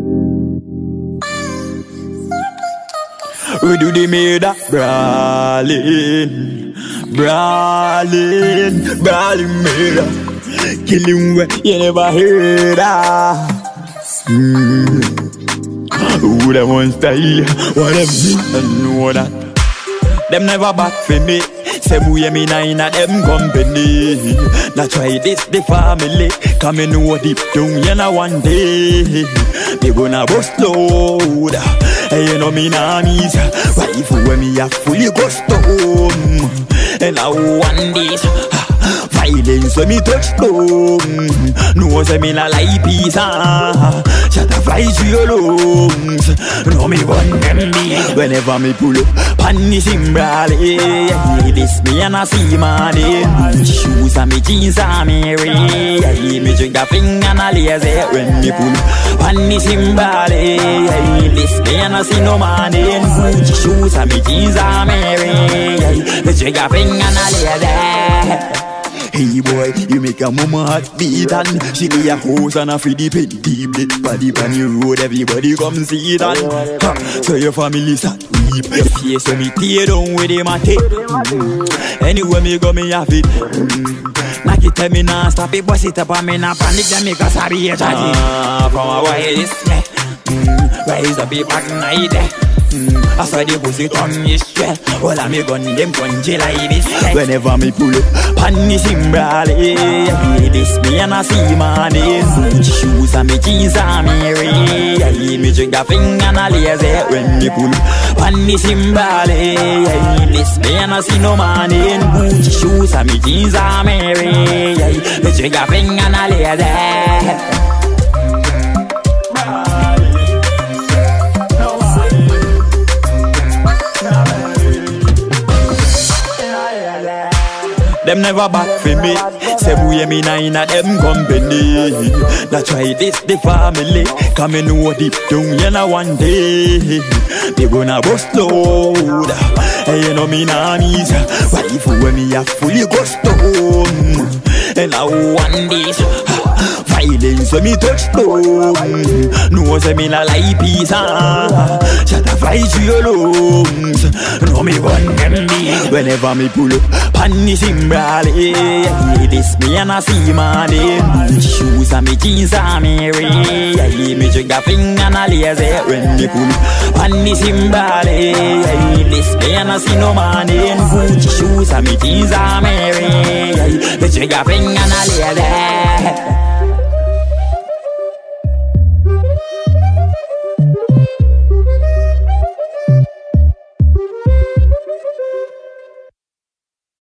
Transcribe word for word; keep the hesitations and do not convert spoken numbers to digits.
We do the murder, brawling, brawling, brawling murder, killing where you never heard of. Mm. Who them want style, what them me, and know that. Them never back for me. Say we me nine of them company. Now try this the family. Come and know deep down you know one day me gonna bust load. Hey you know me nah miss. Wife when me a fully ghost home. And I want this violence when me touch down. No say me la like peace ah. Shut up fly to your lungs. No me gun them be. Whenever me pull up pan the cymbal, yeah, this me and I see money. Shoes and me jeans and me ring. Yeah, me drink a finger and a lazy when me pull pan the cymbal, yeah, this me and I see no money. Shoes and me jeans and me ring. Yeah, me drink a finger and a lazy. Hey boy, you make a mama heart beat and she lay a house and a feed the pen deep. The body on your road, everybody come see it and ha, so your family start weep. Your face so me tear down with him a tape. Mm. Anyway me go me have it. Mm. Like it tell me nah stop it, bust it up and me nah panic. Them make us happy a chatty. Ah, from a while this yeah. Mm. Rise up be back night eh. Mm, I saw the pussy turn is straight. All of me gun them punch like this. Whenever me pull up, pan the cymbal, yeah, this me and I see money. Shoes and me jeans and me ring. Yeah, me drink a finger and a lazy when me pull up, pan the cymbal, yeah, this me and I see no money. Shoes and me jeans and me ring. Yeah, me drink a finger and a lazy. Them never back for me. Say we me nine of them company. Now try this the family. Come and know deep down you know one day they gonna bust load. Hey you know me nah miss. Wife when me a fully ghost home. And I want this violence when me touch down. No say me la like peace ah. Shut up fly to your lungs. No me gun them be. Whenever me pull up pan the cymbal, yeah, this me and I see money. Shoes and me jeans and me ring. Yeah, me drink a finger and a lazy when me pull up pan the cymbal, yeah, this me and I see no money. Shoes and me jeans and me ring. Yeah, me drink a finger and a lazy.